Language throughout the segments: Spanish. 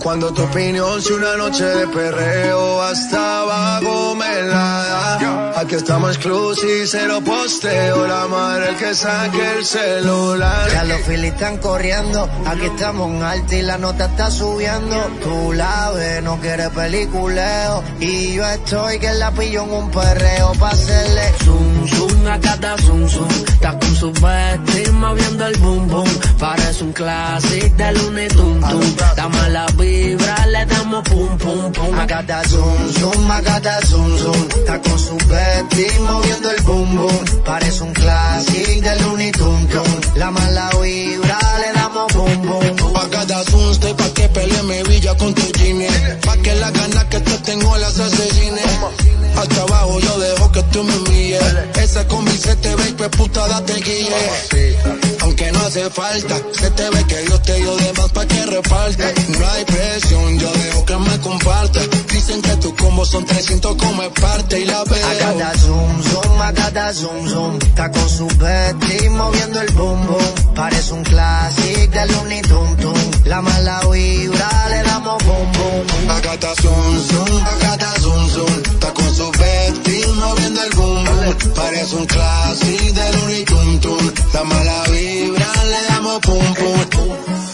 Cuando tu opinión, si una noche de perreo hasta abajo me la da. Aquí estamos exclusive, cero posteo, la madre el que saque el celular. Ya los Phillies están corriendo, aquí estamos en alta y la nota está subiendo. Tú la ves, no quieres peliculeo, y yo estoy que la pillo en un perreo pa' hacerle zoom, zoom, acá está zoom, zoom. Está con su vestir moviendo el boom, boom. Parece un clásico de Looney Tunes, tum. Dame la vibra, le damos pum, pum, pum. Acá está zoom, zoom, acá está zoom, zoom. Está con su vestir moviendo el boom, boom. Parece un clásico de Looney Tunes, tum. La mala vibra, le damos boom, boom. Acá está zoom, estoy pa' que pelee mi villa con tu gine. Pa' que la ganas que te tengo las asesine. Hasta abajo yo dejo que tú me humilles. Esa combi se te ve, pues puta date guille. Aunque no hace falta, se te ve que Dios te dio de más pa' que reparta. No hay presión, yo dejo que me comparta. Dicen que tus combos son 300 como es parte y la veo. Acá está zoom, zoom, acá está zoom, zoom. Está con su vestir moviendo el boom, boom. Parece un clásico de Looney Tunes, tum. La mala vibra, le damos boom, boom. Acá está zoom, zoom, acá está zoom, zoom. Está con su vestir moviendo el boom, boom. Parece un clásico de Looney Tunes, tum. La mala vibra, le damos pum, pum, pum.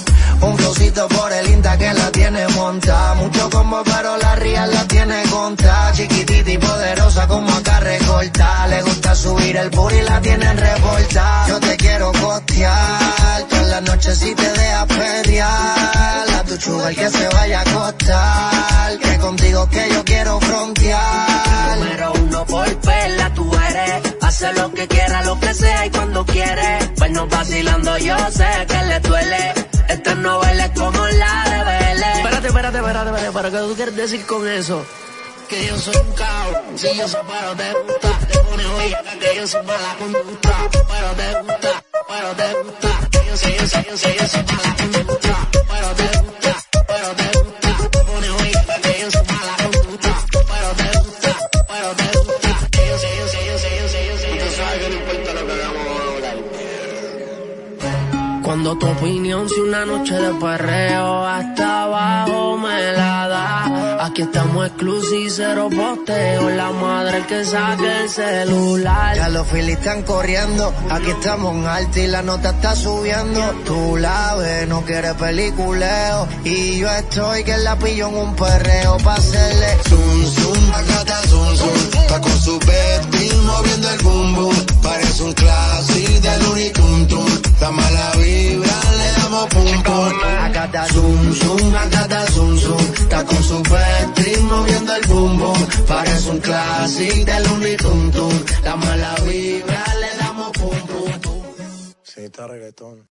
Un flowcito por el Insta que la tiene montada. Mucho combo pero la real la tiene contada. Chiquitita y poderosa como acá recorta. Le gusta subir el booty y la tienen revolta. Yo te quiero costear toda la noche si te dejas perrear. A tu chuga el que se vaya a acostar. Que contigo que yo quiero frontear. Número uno por perla tú eres. Hace lo que quiera, lo que sea y cuando quiere. Pues no vacilando yo sé que le duele. Esta novela es como la de Vélez. Espérate, ¿qué tú quieres decir con eso? Que yo soy un cabrón, si yo soy pero te gusta. Te pones hoy acá que yo soy mala conducta. Pero te gusta. Que yo soy mala conducta. Pero te gusta. Te pones hoy acá que yo soy mala conducta. Pero te gusta. Que yo soy. Tú sabes que no importa lo que hagamos ahora. Cuando tu opinión, si una noche de perreo hasta abajo me la da. Aquí estamos exclusive, cero posteo, la madre el que saque el celular. Ya los Phillies están corriendo, aquí estamos en alta y la nota está subiendo. Tú la ves, no quieres peliculeo, y yo estoy que la pillo en un perreo pa' hacerle zoom, zoom, acá está zoom, zoom. Está con su vestir moviendo el boom, boom. Parece un clásico de Looney Tunes, tum. La mala vibra, le damos pum, pum. Acá está zoom, zoom, acá está zoom, zoom. Está con su vestir moviendo el boom, boom. Parece un clásico de Looney Tunes, tum. La mala vibra, le damos pum, pum, pum. Sí, está reggaetón.